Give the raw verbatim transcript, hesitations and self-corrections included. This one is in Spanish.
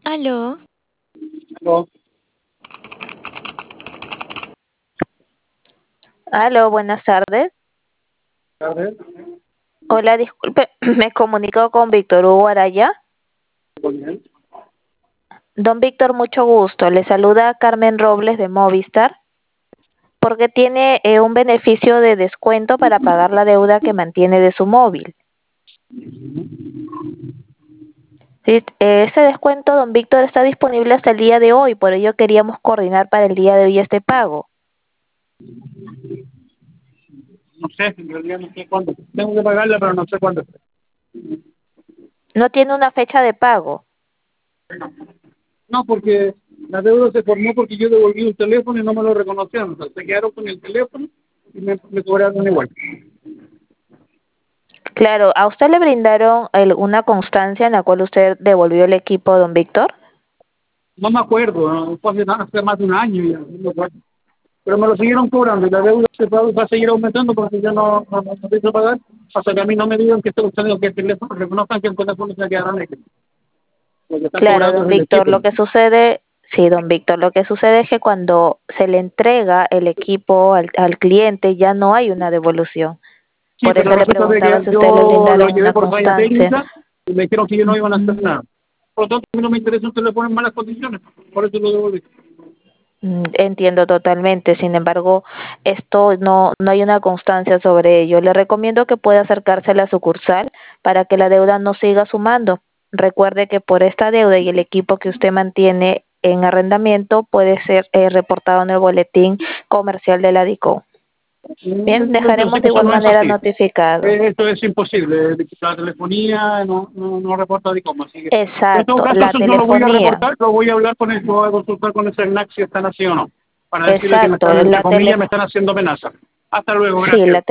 Aló, Aló, Aló, buenas tardes. tardes, Hola, disculpe, me comunico con Víctor Hugo Araya. muy bien. Don Víctor, mucho gusto. Le saluda Carmen Robles de Movistar porque tiene eh, un beneficio de descuento para pagar la deuda que mantiene de su móvil. Sí, eh, ese descuento, don Víctor, está disponible hasta el día de hoy, por ello queríamos coordinar para el día de hoy este pago. No sé, en realidad no sé cuándo. Tengo que pagarla, pero no sé cuándo. No tiene una fecha de pago. No, porque la deuda se formó porque yo devolví un teléfono y no me lo reconocieron. O sea, se quedaron con el teléfono y me, me cobraron igual. Claro, ¿a usted le brindaron el- una constancia en la cual usted devolvió el equipo, don Víctor? No me acuerdo, ¿no? Fue hace, hace más de un año ya, no me acuerdo. Pero me lo siguieron cobrando y la deuda se va, va a seguir aumentando porque yo no, no, no, no pienso pagar hasta que a mí no me digan que estoy usando que el teléfono, reconozcan que el teléfono se quedará negro. Lo que están Claro, cobrando don es el Víctor, equipo. lo que sucede, sí, don Víctor, lo que sucede es que cuando se le entrega el equipo al, al cliente ya no hay una devolución. Sí, Por pero eso le resulta de preguntaba que si usted le yo lo brindaron llevé una por falla constancia. técnica y me dijeron que yo no iban a hacer nada. Por lo tanto, a mí no me interesa un teléfono en malas condiciones. Por eso lo devolví. Mm, Entiendo totalmente, sin embargo, esto no, no hay una constancia sobre ello. Le recomiendo que pueda acercarse a la sucursal para que la deuda no siga sumando. Recuerde que por esta deuda y el equipo que usted mantiene en arrendamiento puede ser eh, reportado en el boletín comercial de la DICO. Bien, dejaremos de Eso igual no es manera así. notificado. Eh, Esto es imposible. La telefonía no, no, no reporta DICOM. Así que, en todo Exacto, caso, la eso yo lo voy a telefonía. reportar, lo voy a hablar con el, lo voy a consultar con el CERNAC si están así o no. Para decirle que me Exacto, están, entre la comillas, tele, me están haciendo amenaza. Hasta luego, sí, gracias. la